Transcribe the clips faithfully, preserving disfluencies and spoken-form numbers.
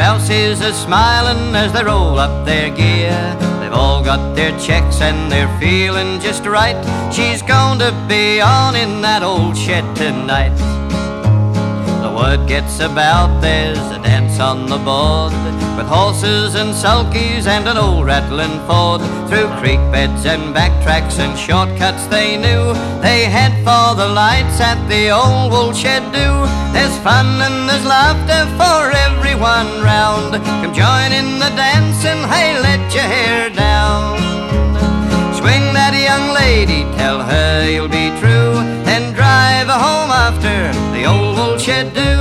house is a-smilin' as they roll up their gear. They've all got their checks and they're feeling just right. She's going to be on in that old shed tonight. The word gets about there's a dance on the board, with horses and sulkies and an old rattling Ford. Through creek beds and backtracks and shortcuts they knew, they head for the lights at the old woolshed do. There's fun and there's laughter for everyone round. Come join in the dancing, hey, let your hair down. Swing that young lady, tell her you'll be true, and drive her home after the old woolshed do.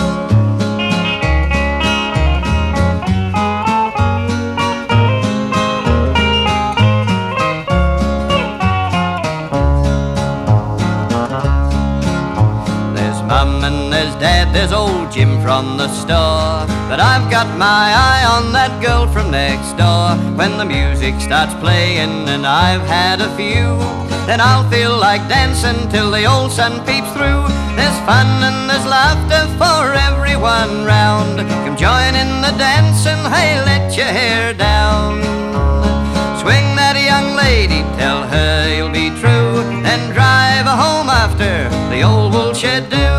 Mum and there's Dad, there's old Jim from the store, but I've got my eye on that girl from next door. When the music starts playing and I've had a few, then I'll feel like dancing till the old sun peeps through. There's fun and there's laughter for everyone round. Come join in the dancing, hey, let your hair down. Swing that young lady, tell her you'll be true, and drive her home after the old woolshed do.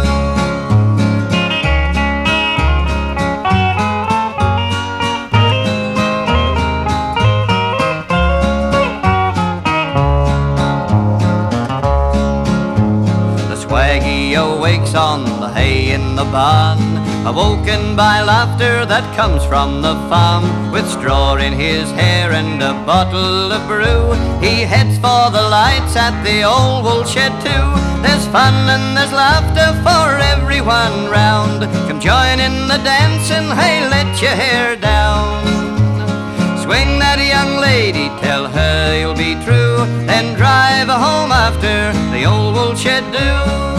Swaggy awakes on the hay in the barn, awoken by laughter that comes from the farm. With straw in his hair and a bottle of brew, he heads for the lights at the old woolshed too. There's fun and there's laughter for everyone round. Come join in the dancing, hey, let your hair down. Swing that young lady, tell her you'll be true, then drive her home after the old woolshed do.